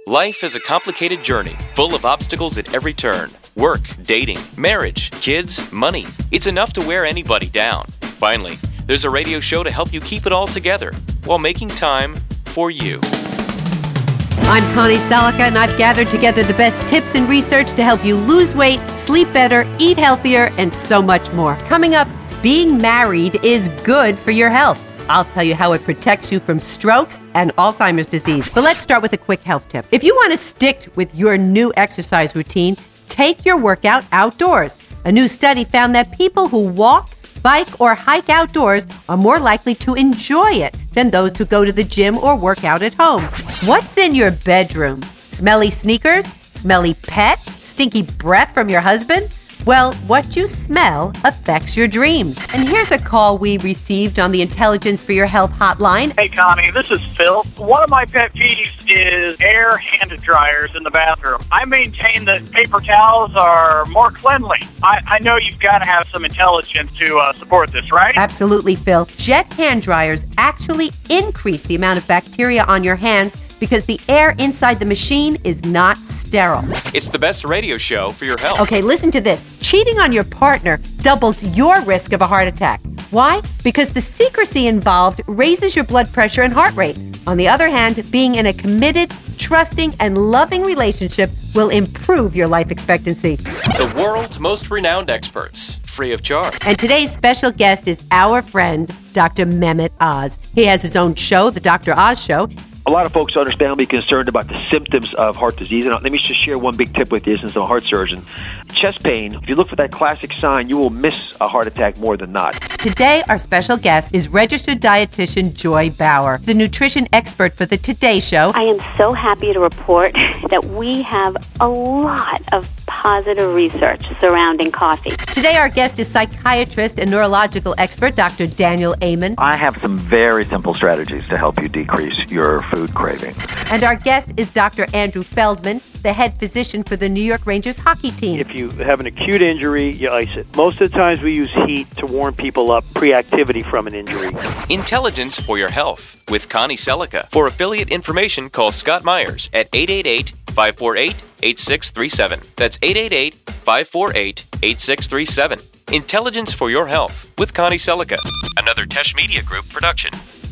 Life is a complicated journey, full of obstacles at every turn. Work, dating, marriage, kids, money. It's enough to wear anybody down. Finally, there's a radio show to help you keep it all together while making time for you. I'm Connie Selica, and I've gathered together the best tips and research to help you lose weight, sleep better, eat healthier, and so much more. Coming up, being married is good for your health. I'll tell you how it protects you from strokes and Alzheimer's disease. But let's start with a quick health tip. If you want to stick with your new exercise routine, take your workout outdoors. A new study found that people who walk, bike, or hike outdoors are more likely to enjoy it than those who go to the gym or work out at home. What's in your bedroom? Smelly sneakers? Smelly pet? Stinky breath from your husband? Well, what you smell affects your dreams. And here's a call we received on the Intelligence for Your Health hotline. Hey, Connie, this is Phil. One of my pet peeves is air hand dryers in the bathroom. I maintain that paper towels are more cleanly. I know you've got to have some intelligence to support this, right? Absolutely, Phil. Jet hand dryers actually increase the amount of bacteria on your hands because the air inside the machine is not sterile. It's the best radio show for your health. Okay, listen to this. Cheating on your partner doubles your risk of a heart attack. Why? Because the secrecy involved raises your blood pressure and heart rate. On the other hand, being in a committed, trusting, and loving relationship will improve your life expectancy. The world's most renowned experts, free of charge. And today's special guest is our friend, Dr. Mehmet Oz. He has his own show, The Dr. Oz Show. A lot of folks are understandably concerned about the symptoms of heart disease. And let me just share one big tip with you since I'm a heart surgeon. Chest pain, if you look for that classic sign, you will miss a heart attack more than not. Today, our special guest is registered dietitian Joy Bauer, the nutrition expert for the Today Show. I am so happy to report that we have a lot of positive research surrounding coffee. Today, our guest is psychiatrist and neurological expert Dr. Daniel Amen. I have some very simple strategies to help you decrease your food craving. And our guest is Dr. Andrew Feldman, the head physician for the New York Rangers hockey team. If you have an acute injury, you ice it. Most of the times we use heat to warm people up pre-activity from an injury. Intelligence for your health with Connie Selica. For affiliate information, call Scott Myers at 888-548-8637. That's 888-548-8637. Intelligence for your health with Connie Selica. Another Tesh Media Group production.